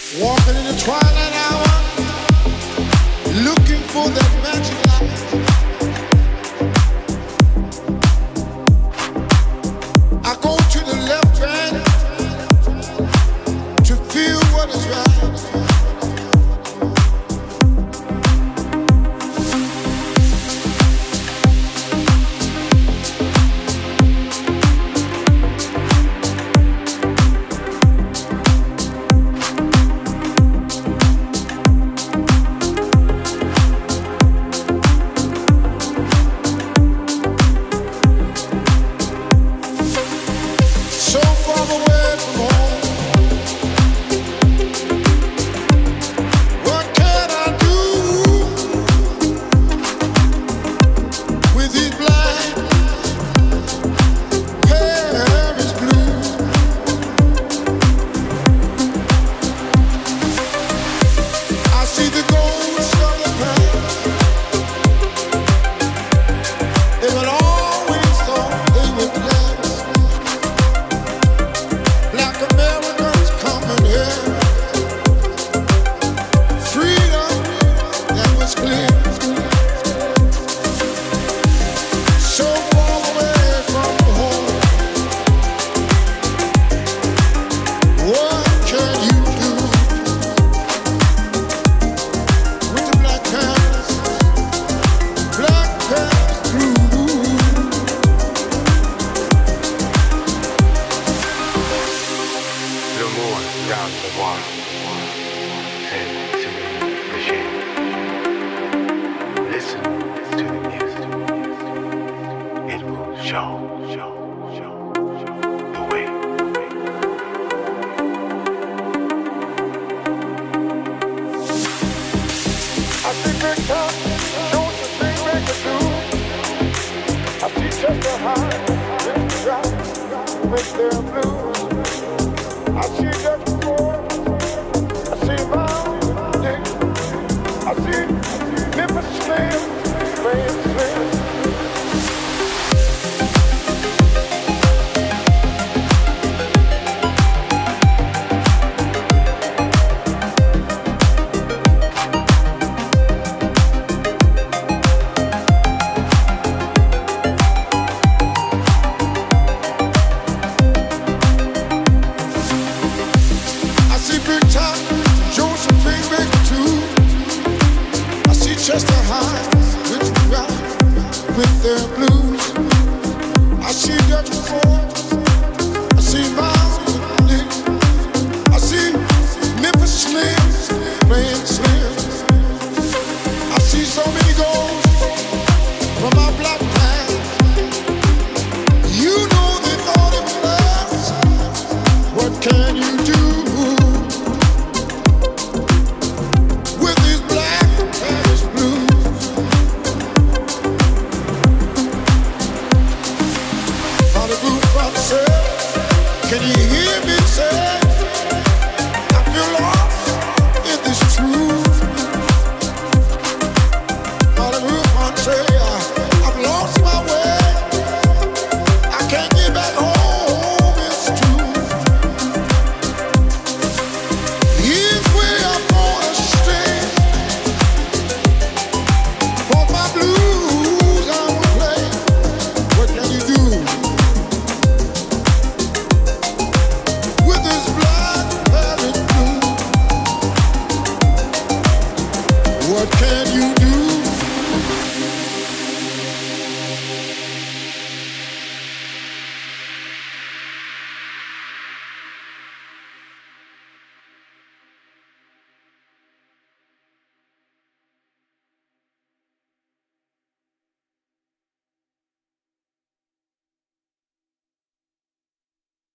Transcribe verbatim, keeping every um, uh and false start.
Walking in the twilight hour, looking for that magic light. I go to the left hand to feel what is right. So far away from home, what can I do with these blind Paris blues? I see the ghosts of the past. They will always thought they would last. Black Americans coming here, freedom that was clear. So far away from home, what can you do with the black pants, black pants blue? L'amour garde le voir, c'est to the machine. Listen to the music. It will show, show, show, show the way. I see big top, don't you think they could do? I see Chester High, with the rock, with their blues. I see Dexter Ford, I see Miles Dick, I see Memphis Slim, playing Slim. I see Big Top, Josephine Baker too. I see Chester High, with the rock, with their blues. I see Dexter Ford, I see Miles Dick, I see Memphis Slim, playing Slim. I see so many ghosts from our black past. You know they thought it was us. What can you do with these black Paris blues? On the roof of the cell, can you hear me say, I feel lost in this truth. On the roof of the cell, I've lost my way. I can't get back home, it's true. Here's where I'm gonna stay. For my blues I will play. What can you do with this black Paris blue? What can you do?